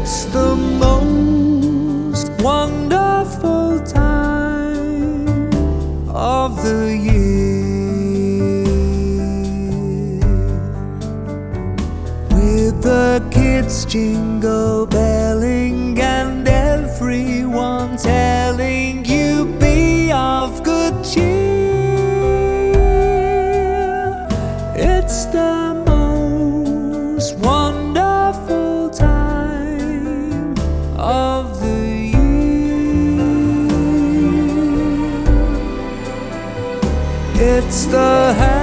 It's the most wonderful time of the year, with the kids jingle belling and everyone telling you be of good cheer. It's the most wonderful time of the year. It's the